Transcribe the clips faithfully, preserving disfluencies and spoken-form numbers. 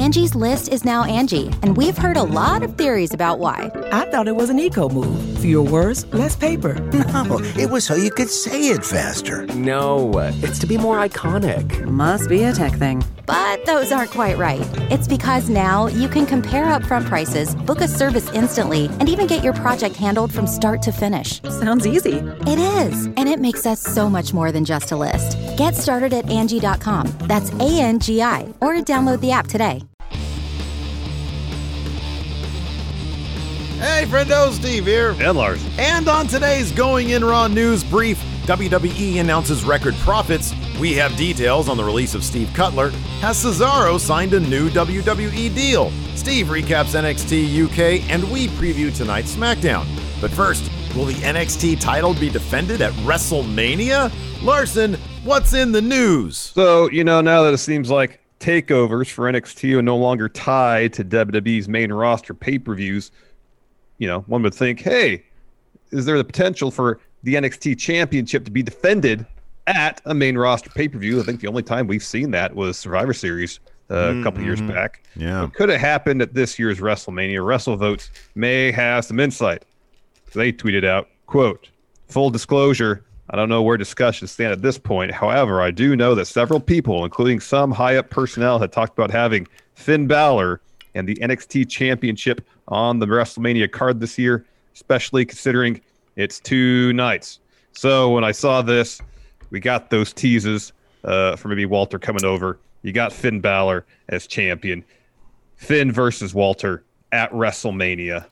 Angie's List is now Angie, and we've heard a lot of theories about why. I thought it was an eco move. Fewer words, less paper. No, it was so you could say it faster. No, it's to be more iconic. Must be a tech thing. But those aren't quite right. It's because now you can compare upfront prices, book a service instantly, and even get your project handled from start to finish. Sounds easy. It is, and it makes us so much more than just a list. Get started at Angie dot com. That's A N G I, or download the app today. Hey, friendo, Steve here. And Lars. And on today's Going In Raw news brief, W W E announces record profits. We have details on the release of Steve Cutler. Has Cesaro signed a new W W E deal? Steve recaps N X T U K, and we preview tonight's SmackDown. But first, will the N X T title be defended at WrestleMania? Larson, what's in the news? So, you know, now that it seems like takeovers for N X T are no longer tied to W W E's main roster pay-per-views, you know, one would think, hey, is there the potential for the N X T Championship to be defended at a main roster pay-per-view? I think the only time we've seen that was Survivor Series uh, mm-hmm. a couple years back. Yeah. It could have happened at this year's WrestleMania. WrestleVotes may have some insight. They tweeted out, quote, full disclosure, I don't know where discussions stand at this point. However, I do know that several people, including some high-up personnel, had talked about having Finn Balor and the N X T Championship on the WrestleMania card this year, especially considering it's two nights. So when I saw this, we got those teases uh, for maybe Walter coming over. You got Finn Balor as champion. Finn versus Walter at WrestleMania.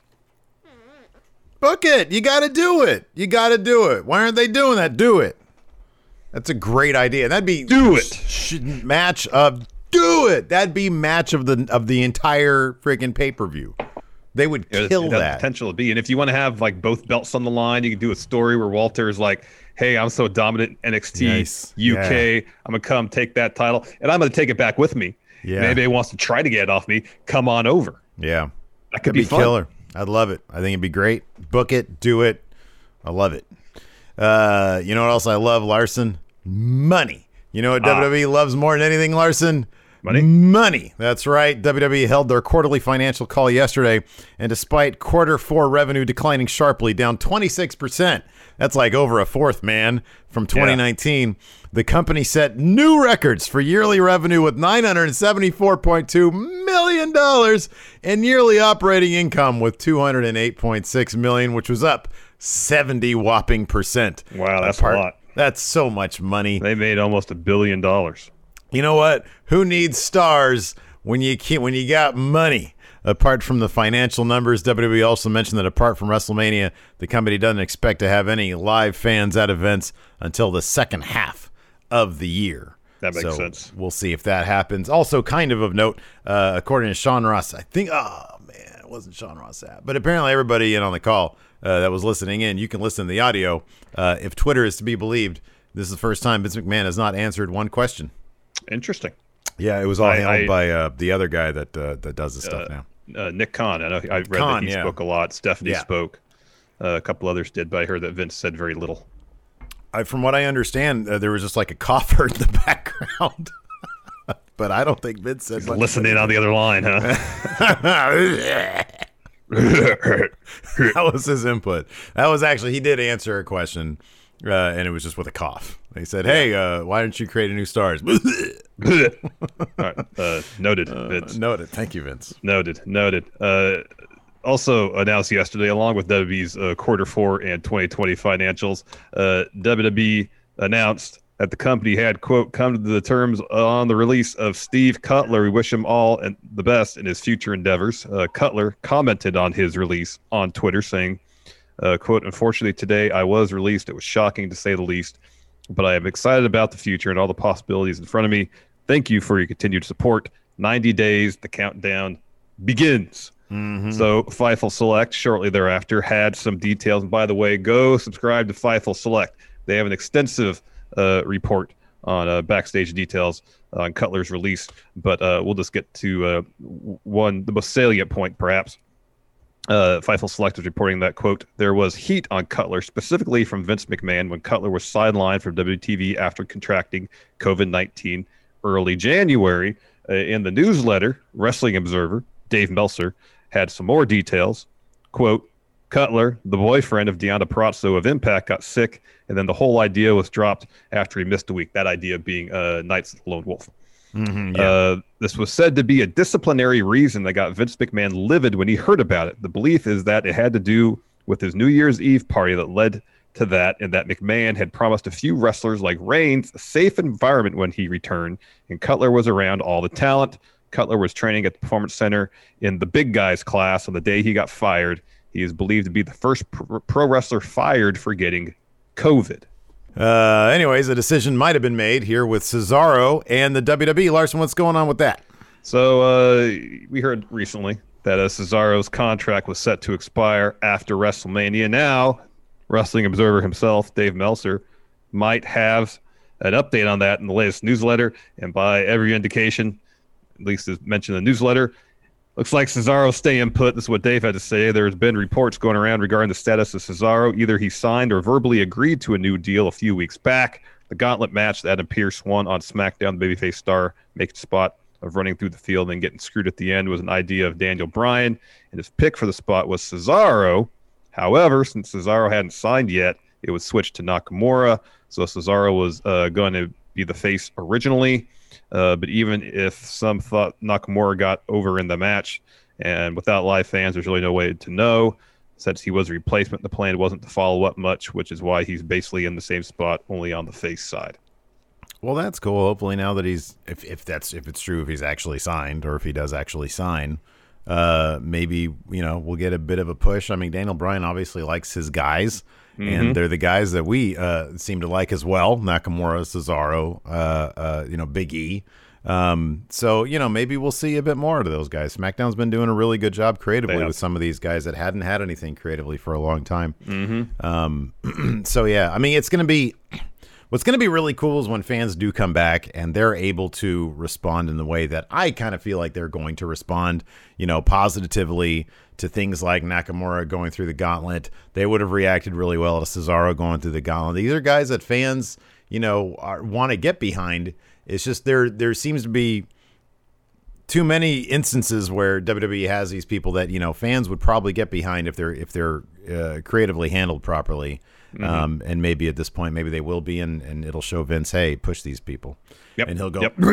Book it. You got to do it. You got to do it. Why aren't they doing that? Do it. That's a great idea. That'd be do it. Sh- match of do it. That'd be match of the of the entire freaking pay-per-view. They would kill it, it that. Potential to be. And if you want to have like both belts on the line, you can do a story where Walter is like, hey, I'm so dominant in N X T nice. U K. Yeah. I'm going to come take that title and I'm going to take it back with me. Yeah. Maybe he wants to try to get it off me. Come on over. Yeah. That could That'd be, be fun. Killer. I'd love it. I think it'd be great. Book it. Do it. I love it. Uh, you know what else I love, Larson? Money. You know what ah. W W E loves more than anything, Larson? Money? Money. That's right. W W E held their quarterly financial call yesterday, and despite quarter four revenue declining sharply, down twenty-six percent, that's like over a fourth, man, from twenty nineteen, yeah. The company set new records for yearly revenue with nine hundred seventy-four point two million dollars and yearly operating income with two hundred eight point six million dollars, which was up seventy whopping percent. Wow, that's Apart. a lot. That's so much money. They made almost a billion dollars. You know what? Who needs stars when you can't, when you got money? Apart from the financial numbers, W W E also mentioned that apart from WrestleMania, the company doesn't expect to have any live fans at events until the second half of the year. That makes so sense. We'll see if that happens. Also, kind of of note, uh, according to Sean Ross, I think, oh man, it wasn't Sean Ross app, but apparently everybody in on the call uh, that was listening in, you can listen to the audio. Uh, if Twitter is to be believed, this is the first time Vince McMahon has not answered one question. Interesting. Yeah, it was all I, handled I, by uh, the other guy that uh, that does this stuff uh, now. Uh, Nick Khan. I know I read Khan, that he yeah. spoke a lot. Stephanie yeah. spoke. Uh, a couple others did, but I heard that Vince said very little. I, from what I understand, uh, there was just like a cough heard in the background. But I don't think Vince said much. Listening on the other line, huh? That was his input. That was actually, he did answer a question, uh, and it was just with a cough. He said, hey, uh, why don't you create a new stars? All right. Uh, noted, Vince. Uh, noted. Thank you, Vince. Noted. Noted. Uh, also announced yesterday, along with W W E's uh, quarter four and twenty twenty financials, uh, W W E announced that the company had, quote, come to the terms on the release of Steve Cutler. We wish him all and the best in his future endeavors. Uh, Cutler commented on his release on Twitter saying, uh, quote, unfortunately today I was released. It was shocking to say the least, but I am excited about the future and all the possibilities in front of me. Thank you for your continued support. ninety days, the countdown begins. Mm-hmm. So Fightful Select shortly thereafter had some details. And by the way, go subscribe to Fightful Select. They have an extensive uh, report on uh, backstage details on Cutler's release. But uh, we'll just get to uh, one, the most salient point, perhaps. Uh, Fightful Select is reporting that, quote, there was heat on Cutler, specifically from Vince McMahon, when Cutler was sidelined from W T V after contracting COVID nineteen early January. Uh, in the newsletter, Wrestling Observer, Dave Meltzer, had some more details. Quote, Cutler, the boyfriend of Deonna Purrazzo of Impact, got sick, and then the whole idea was dropped after he missed a week. That idea being uh, Knights of the Lone Wolf. Mm-hmm, yeah. uh, this was said to be a disciplinary reason that got Vince McMahon livid when he heard about it. The belief is that it had to do with his New Year's Eve party that led to that, and that McMahon had promised a few wrestlers like Reigns a safe environment when he returned, and Cutler was around all the talent. Cutler was training at the Performance Center in the big guys class on the day he got fired. He is believed to be the first pro, pro wrestler fired for getting COVID. Uh, anyways, a decision might have been made here with Cesaro and the W W E. Larson, what's going on with that? So uh, we heard recently that uh, Cesaro's contract was set to expire after WrestleMania. Now, Wrestling Observer himself, Dave Meltzer, might have an update on that in the latest newsletter. And by every indication, at least as mentioned in the newsletter, looks like Cesaro's staying put. This is what Dave had to say. There's been reports going around regarding the status of Cesaro. Either he signed or verbally agreed to a new deal a few weeks back. The gauntlet match that Adam Pearce won on SmackDown, the babyface star, making spot of running through the field and getting screwed at the end, was an idea of Daniel Bryan, and his pick for the spot was Cesaro. However, since Cesaro hadn't signed yet, it was switched to Nakamura. So Cesaro was uh, going to be the face originally. Uh, but even if some thought Nakamura got over in the match, and without live fans, there's really no way to know. Since he was a replacement, the plan wasn't to follow up much, which is why he's basically in the same spot, only on the face side. Well, that's cool. Hopefully now that he's, if, if that's, if it's true, if he's actually signed, or if he does actually sign, uh, maybe, you know, we'll get a bit of a push. I mean, Daniel Bryan obviously likes his guys, mm-hmm. and they're the guys that we uh, seem to like as well. Nakamura, Cesaro, uh, uh, you know, Big E. Um, so, you know, maybe we'll see a bit more of those guys. SmackDown's been doing a really good job creatively with some of these guys that hadn't had anything creatively for a long time. Mm-hmm. Um, so, yeah, I mean, it's going to be... What's going to be really cool is when fans do come back and they're able to respond in the way that I kind of feel like they're going to respond, you know, positively to things like Nakamura going through the gauntlet. They would have reacted really well to Cesaro going through the gauntlet. These are guys that fans, you know, are, want to get behind. It's just there there seems to be too many instances where W W E has these people that, you know, fans would probably get behind if they're if they're uh, creatively handled properly. Mm-hmm. Um, and maybe at this point, maybe they will be, and, and it'll show Vince, hey, push these people. Yep. And he'll go, yep.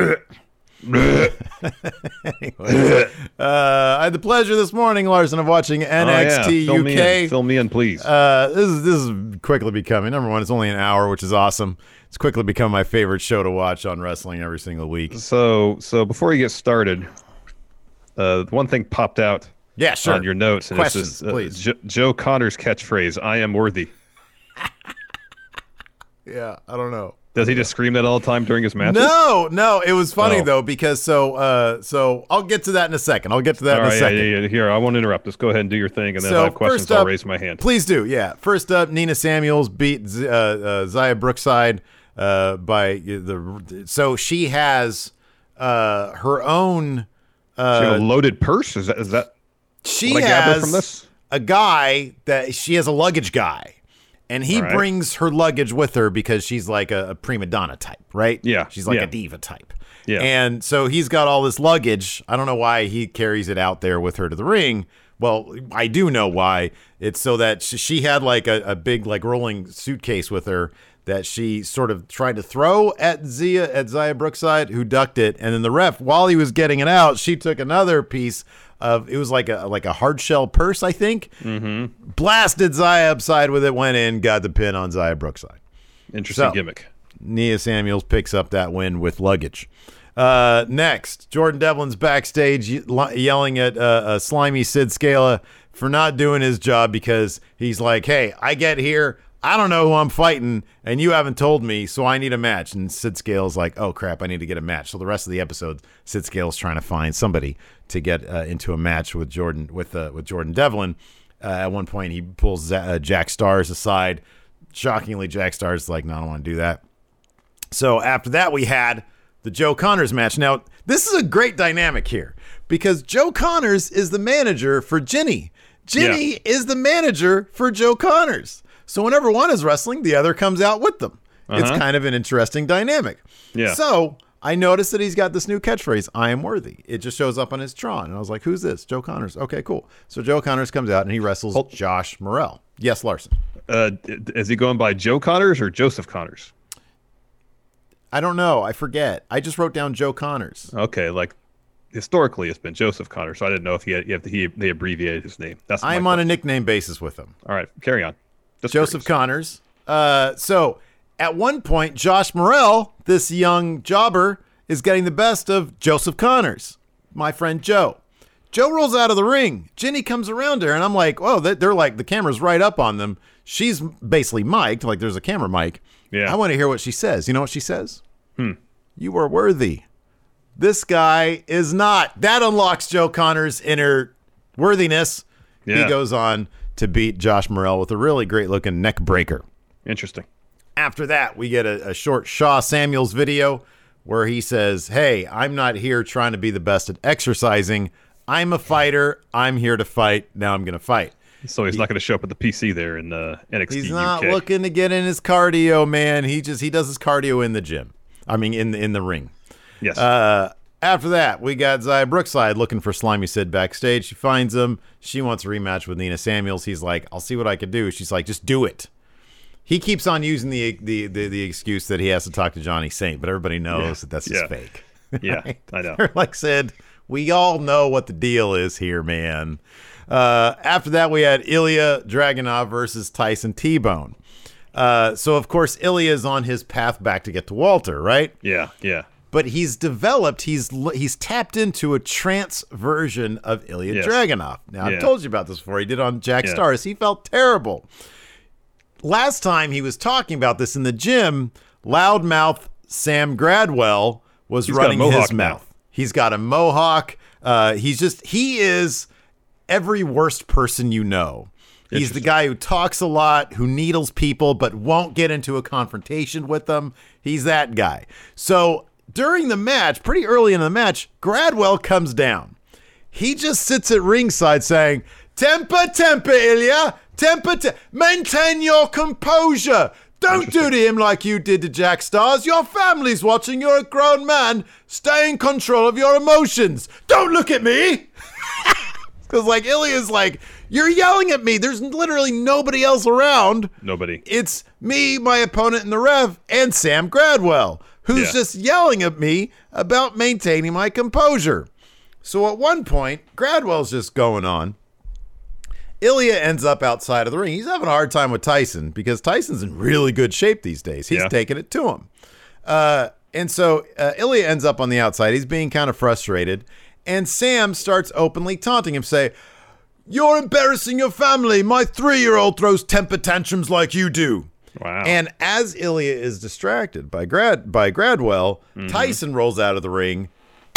Anyway, uh, I had the pleasure this morning, Larson, of watching N X T oh, yeah. Fill U K. Me in. Fill me in, please. Uh, this is this is quickly becoming, number one, it's only an hour, which is awesome. It's quickly become my favorite show to watch on wrestling every single week. So, so before you get started, uh, one thing popped out yeah, sure. on your notes. And Questions, it's this, uh, please. Jo- Joe Connor's catchphrase, I am worthy. Yeah, I don't know. Does he just scream that all the time during his matches? No, no. It was funny oh. though, because so uh, so I'll get to that in a second. I'll get to that all in right, a second. Yeah, yeah, yeah. Here, I won't interrupt. Just go ahead and do your thing, and then So, if I have questions, first up- I'll raise my hand. Please do, yeah. First up, Nina Samuels beat uh, uh, Zaya Brookside uh, by the. So she has uh, her own. Uh, She got a loaded purse? Is that is that she what I gather has from this? a guy that she has a luggage guy. And he Right. brings her luggage with her because she's like a, a prima donna type, right? Yeah, She's like yeah. a diva type. Yeah. And so he's got all this luggage. I don't know why he carries it out there with her to the ring. Well, I do know why. It's so that she, she had like a, a big like rolling suitcase with her that she sort of tried to throw at Zia, at Zaya Brookside, who ducked it. And then the ref, while he was getting it out, she took another piece of, it was like a like a hard shell purse, I think. Mm-hmm. Blasted Zaya upside with it, went in, got the pin on Zaya Brookside. Interesting So, gimmick. Nia Samuels picks up that win with luggage. Uh, next, Jordan Devlin's backstage ye- yelling at uh, uh, slimy Sid Scala for not doing his job because he's like, hey, I get here, I don't know who I'm fighting, and you haven't told me, so I need a match. And Sid Scala's like, oh, crap, I need to get a match. So the rest of the episode, Sid Scala's trying to find somebody to get uh, into a match with Jordan with uh, with Jordan Devlin. Uh, at one point, he pulls Z- uh, Jack Stars aside. Shockingly, Jack Stars is like, no, I don't want to do that. So after that, we had the Joe Connors match. Now, this is a great dynamic here because Joe Connors is the manager for Ginny. Ginny Yeah. is the manager for Joe Connors. So whenever one is wrestling, the other comes out with them. Uh-huh. It's kind of an interesting dynamic. Yeah. So I noticed that he's got this new catchphrase, I am worthy. It just shows up on his Tron. And I was like, who's this? Joe Connors. Okay, cool. So Joe Connors comes out and he wrestles Hold. Josh Morrell. Yes, Larson. Uh, is he going by Joe Connors or Joseph Connors? I don't know. I forget. I just wrote down Joe Connors. Okay, like historically it's been Joseph Connors, so I didn't know if he had, if he they abbreviated his name. That's I'm on a nickname basis with him. All right, carry on. Just Joseph Connors. Uh, so at one point, Josh Morrell, this young jobber, is getting the best of Joseph Connors, my friend Joe. Joe rolls out of the ring. Ginny comes around her, and I'm like, oh, they're like, the camera's right up on them. She's basically mic'd, like there's a camera mic. Yeah. I want to hear what she says. You know what she says? Hmm. You are worthy. This guy is not. That unlocks Joe Connors' inner worthiness. Yeah. He goes on to beat Josh Morrell with a really great-looking neck breaker. Interesting. After that, we get a, a short Shaw Samuels video where he says, hey, I'm not here trying to be the best at exercising. I'm a fighter. I'm here to fight. Now I'm going to fight. So he's he, not going to show up at the P C there in uh, N X T He's not U K. looking to get in his cardio, man. He just he does his cardio in the gym. I mean, in the, in the ring. Yes. Uh, after that, we got Zaya Brookside looking for Slimy Sid backstage. She finds him. She wants a rematch with Nina Samuels. He's like, I'll see what I can do. She's like, just do it. He keeps on using the the the, the excuse that he has to talk to Johnny Saint, but everybody knows yeah. that that's yeah. just fake. Yeah, right? I know. Like Sid, we all know what the deal is here, man. Uh, after that, we had Ilya Dragunov versus Tyson T-Bone. Uh, so, of course, Ilya is on his path back to get to Walter, right? Yeah, yeah. But he's developed, he's he's tapped into a trance version of Ilya yes. Dragunov. Now, yeah. I've told you about this before. He did on Jack yeah. Stars. He felt terrible. Last time he was talking about this in the gym, loudmouth Sam Gradwell was he's running his mouth. Now. He's got a mohawk. Uh, he's just, he is every worst person you know. He's the guy who talks a lot, who needles people, but won't get into a confrontation with them. He's that guy. So during the match, pretty early in the match, Gradwell comes down. He just sits at ringside saying, temper, temper, Ilya. Temper, te- maintain your composure. Don't do to him like you did to Jack Stars. Your family's watching. You're a grown man. Stay in control of your emotions. Don't look at me. Because, like, Ilya's like, you're yelling at me. There's literally nobody else around. Nobody. It's me, my opponent in the Rev, and Sam Gradwell, who's yeah. just yelling at me about maintaining my composure. So at one point, Gradwell's just going on. Ilya ends up outside of the ring. He's having a hard time with Tyson because Tyson's in really good shape these days. He's yeah. taking it to him. Uh, and so uh, Ilya ends up on the outside. He's being kind of frustrated. And Sam starts openly taunting him, say, you're embarrassing your family. My three-year-old throws temper tantrums like you do. Wow. And as Ilya is distracted by Grad by Gradwell, mm-hmm. Tyson rolls out of the ring,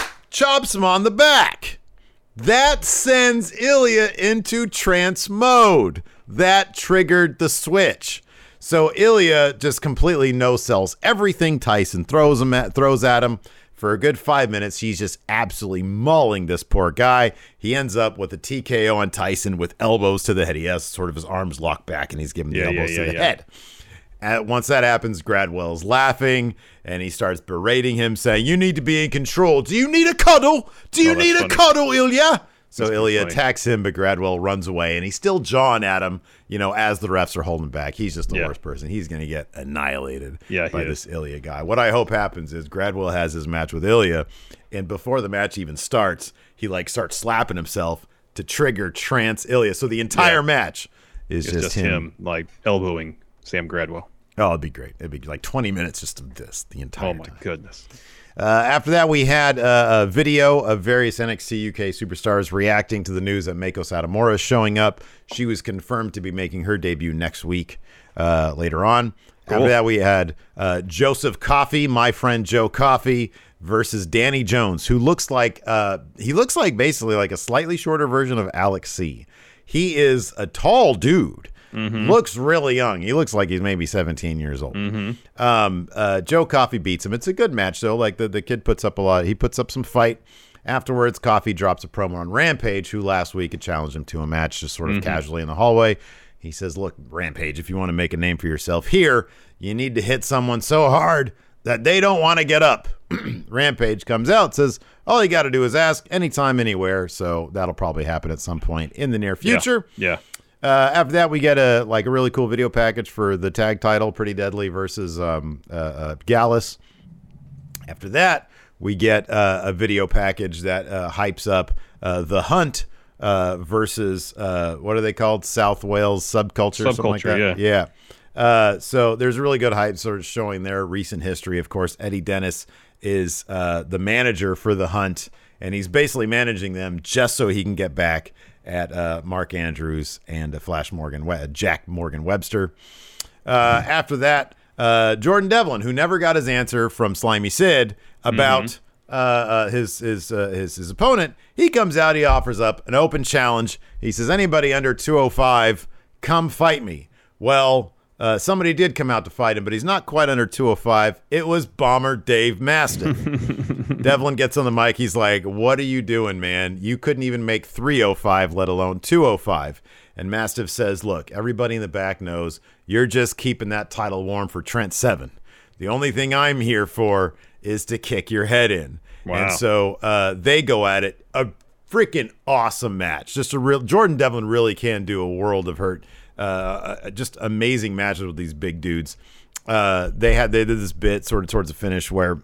chops him on the back. That sends Ilya into trance mode. That triggered the switch. So Ilya just completely no-sells everything Tyson throws him at, throws at him. For a good five minutes, he's just absolutely mauling this poor guy. He ends up with a T K O on Tyson with elbows to the head. He has sort of his arms locked back, and he's giving the yeah, elbows yeah, to yeah, the yeah. head. And once that happens, Gradwell's laughing, and he starts berating him, saying, you need to be in control. Do you need a cuddle? Do you Oh, need a funny. cuddle, Ilya? So That's Ilya funny. attacks him, but Gradwell runs away, and he's still jawing at him, you know, as the refs are holding back. He's just the Yeah. worst person. He's going to get annihilated Yeah, he by is. this Ilya guy. What I hope happens is Gradwell has his match with Ilya, and before the match even starts, he, like, starts slapping himself to trigger trance Ilya. So the entire Yeah. match is It's just, just him. him, like, elbowing Sam Gradwell. Oh, it'd be great. It'd be like twenty minutes just of this the entire Oh, my time. goodness. Uh, after that, we had uh, a video of various N X T U K superstars reacting to the news that Meiko Satomura is showing up. She was confirmed to be making her debut next week uh, later on. Cool. After that, we had uh, Joseph Coffey, my friend Joe Coffey, versus Danny Jones, who looks like uh, he looks like basically like a slightly shorter version of Alex C. He is a tall dude. Mm-hmm. Looks really young. He looks like he's maybe seventeen years old. Mm-hmm. Um, uh, Joe Coffey beats him. It's a good match, though. Like the, the kid puts up a lot. He puts up some fight. Afterwards, Coffey drops a promo on Rampage, who last week had challenged him to a match just sort of Mm-hmm. casually in the hallway. He says, look, Rampage, if you want to make a name for yourself here, you need to hit someone so hard that they don't want to get up. Rampage comes out, says all you got to do is ask anytime, anywhere. So that'll probably happen at some point in the near future. Yeah. yeah. Uh, after that, we get a like a really cool video package for the tag title, Pretty Deadly versus um, uh, uh, Gallus. After that, we get uh, a video package that uh, hypes up uh, the Hunt uh, versus uh, what are they called? South Wales subculture, subculture something like that. Yeah. Yeah. Uh, so there's a really good hype sort of showing their recent history. Of course, Eddie Dennis is uh, the manager for the Hunt, and he's basically managing them just so he can get back at uh, Mark Andrews and uh, Flash Morgan, We- Jack Morgan Webster. Uh, mm-hmm. After that, uh, Jordan Devlin, who never got his answer from Slimy Sid about mm-hmm. uh, uh, his his, uh, his his opponent, he comes out, he offers up an open challenge. He says, "Anybody under two oh five, come fight me." Well, Uh, somebody did come out to fight him, but he's not quite under two oh five. It was Bomber Dave Mastiff. Devlin gets on the mic. He's like, what are you doing, man? You couldn't even make three oh five, let alone two oh five. And Mastiff says, look, everybody in the back knows you're just keeping that title warm for Trent Seven. The only thing I'm here for is to kick your head in. Wow. And so uh, they go at it. A freaking awesome match. Just a real Jordan Devlin really can do a world of hurt. Uh, just amazing matches with these big dudes. Uh, they had they did this bit sort of towards the finish where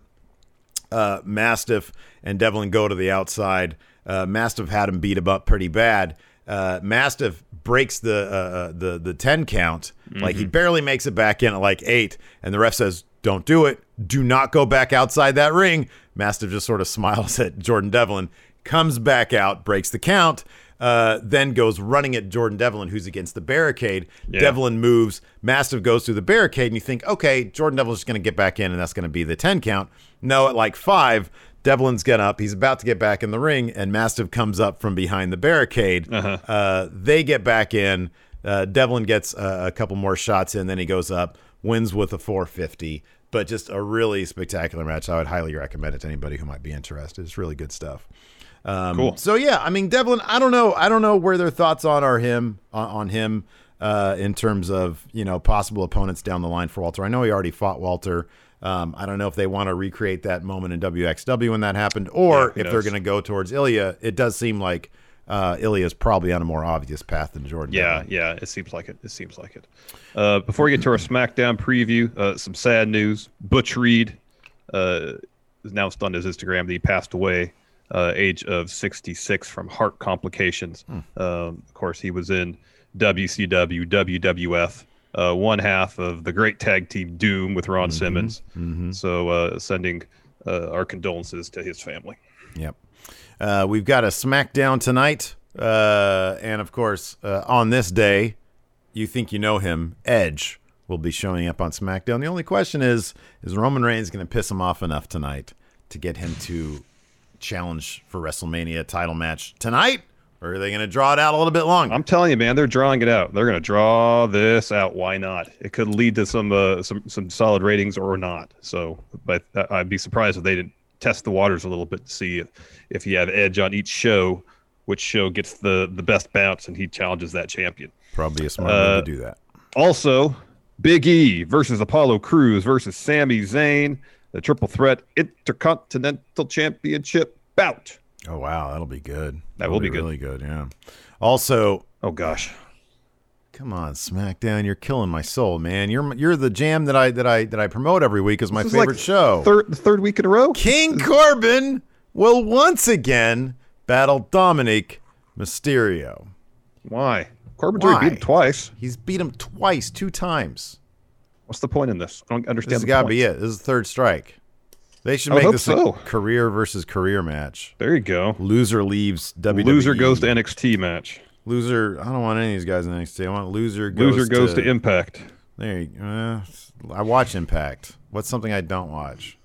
uh, Mastiff and Devlin go to the outside. Uh, Mastiff had him beat him up pretty bad. Uh, Mastiff breaks the uh, the the ten count, mm-hmm. like he barely makes it back in at like eight, and the ref says, "Don't do it. Do not go back outside that ring." Mastiff just sort of smiles at Jordan Devlin, comes back out, breaks the count. Uh, then goes running at Jordan Devlin, who's against the barricade. Yeah. Devlin moves. Mastiff goes through the barricade, and you think, okay, Jordan Devlin's just going to get back in, and that's going to be the ten count. No, at like five, Devlin's get up. He's about to get back in the ring, and Mastiff comes up from behind the barricade. Uh-huh. Uh, they get back in. Uh, Devlin gets uh, a couple more shots in, then he goes up, wins with a four fifty. But just a really spectacular match. I would highly recommend it to anybody who might be interested. It's really good stuff. Um, cool. So yeah, I mean, Devlin, I don't know. I don't know where their thoughts on are him on, on him uh, in terms of, you know, possible opponents down the line for Walter. I know he already fought Walter. Um, I don't know if they want to recreate that moment in W X W when that happened, or yeah, if knows? they're going to go towards Ilya. It does seem like uh, Ilya is probably on a more obvious path than Jordan. Yeah, Devlin. yeah, it seems like it. It seems like it. Uh, before we get to our SmackDown preview, uh, some sad news. Butch Reed uh, is announced on his Instagram that he passed away. Uh, age of sixty-six from heart complications. Hmm. Um, of course, he was in W C W, W W F, uh, one half of the great tag team Doom with Ron mm-hmm. Simmons. Mm-hmm. So uh, sending uh, our condolences to his family. Yep. Uh, we've got a SmackDown tonight. Uh, and, of course, uh, on this day, you think you know him, Edge will be showing up on SmackDown. The only question is, is Roman Reigns going to piss him off enough tonight to get him to challenge for WrestleMania title match tonight, or are they going to draw it out a little bit longer? I'm telling you, man, they're drawing it out. They're going to draw this out. Why not? It could lead to some uh, some some solid ratings or not. So, but I'd be surprised if they didn't test the waters a little bit to see if, if you have Edge on each show, which show gets the the best bounce, and he challenges that champion. Probably a smart uh, way to do that. Also, Big E versus Apollo Crews versus Sami Zayn. The triple threat Intercontinental Championship bout. Oh, wow. That'll be good. That That'll will be, be good. really good, yeah. Also, oh, gosh. Come on, SmackDown. You're killing my soul, man. You're you're the jam that I that I that I promote every week as my this favorite like show. Third the third week in a row? King Corbin will once again battle Dominic Mysterio. Why? Corbin's Why? already beat him twice. He's beat him twice, two times. What's the point in this? I don't understand. This has the got to point. be it. This is the third strike. They should I make hope this so. a career versus career match. There you go. Loser leaves W W E. Loser goes to N X T match. Loser. I don't want any of these guys in N X T. I want loser goes Loser goes to, to Impact. There you go. Uh, I watch Impact. What's something I don't watch?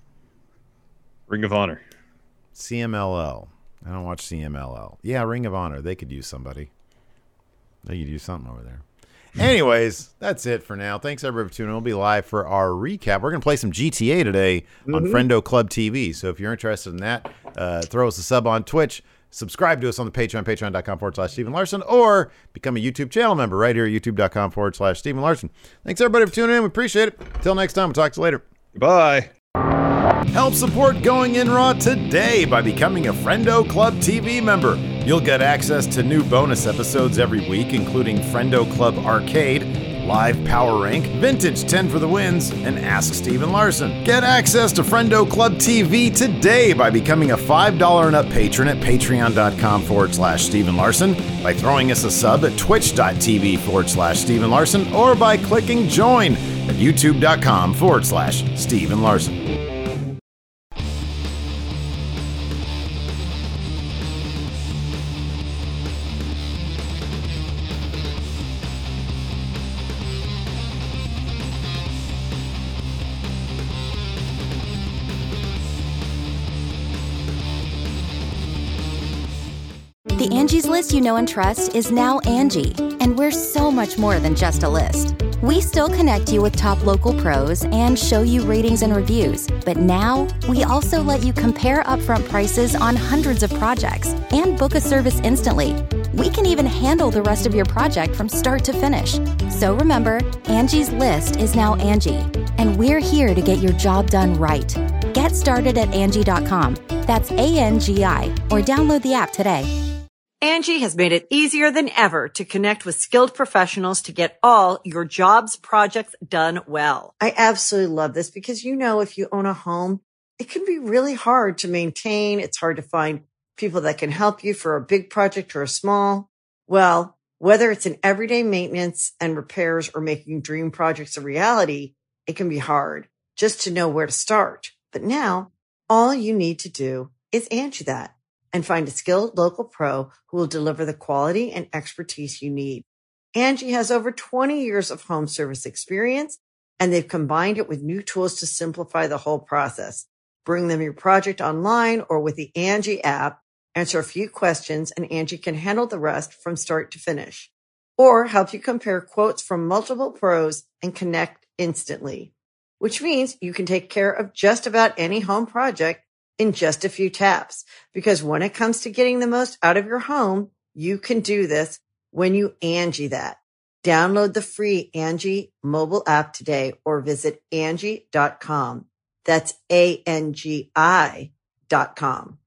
Ring of Honor. C M L L. I don't watch C M L L. Yeah, Ring of Honor. They could use somebody. They could use something over there. Anyways, that's it for now. Thanks, everybody, for tuning in. We'll be live for our recap. We're going to play some G T A today mm-hmm. on Friendo Club T V. So if you're interested in that, uh, throw us a sub on Twitch. Subscribe to us on the Patreon, patreon.com forward slash Stephen Larson, or become a YouTube channel member right here at youtube.com forward slash Stephen Larson. Thanks, everybody, for tuning in. We appreciate it. Until next time, we'll talk to you later. Bye. Help support Going In Raw today by becoming a Friendo Club T V member. You'll get access to new bonus episodes every week, including Friendo Club Arcade, Live Power Rank, Vintage ten for the Wins, and Ask Steven Larson. Get access to Friendo Club T V today by becoming a five dollars and up patron at patreon.com forward slash Steven Larson, by throwing us a sub at twitch.tv forward slash Steven Larson, or by clicking join at youtube.com forward slash Steven Larson. The Angie's List you know and trust is now Angie, and we're so much more than just a list. We still connect you with top local pros and show you ratings and reviews, but now we also let you compare upfront prices on hundreds of projects and book a service instantly. We can even handle the rest of your project from start to finish. So remember, Angie's List is now Angie, and we're here to get your job done right. Get started at Angie dot com. That's A N G I, or download the app today. Angie has made it easier than ever to connect with skilled professionals to get all your jobs projects done well. I absolutely love this because, you know, if you own a home, it can be really hard to maintain. It's hard to find people that can help you for a big project or a small. Well, whether it's in everyday maintenance and repairs or making dream projects a reality, it can be hard just to know where to start. But now all you need to do is Angie that and find a skilled local pro who will deliver the quality and expertise you need. Angie has over twenty years of home service experience, and they've combined it with new tools to simplify the whole process. Bring them your project online or with the Angie app, answer a few questions, and Angie can handle the rest from start to finish. Or help you compare quotes from multiple pros and connect instantly, which means you can take care of just about any home project in just a few taps. Because when it comes to getting the most out of your home, you can do this when you Angie that. Download the free Angie mobile app today or visit Angie dot com. That's A N G I dot com.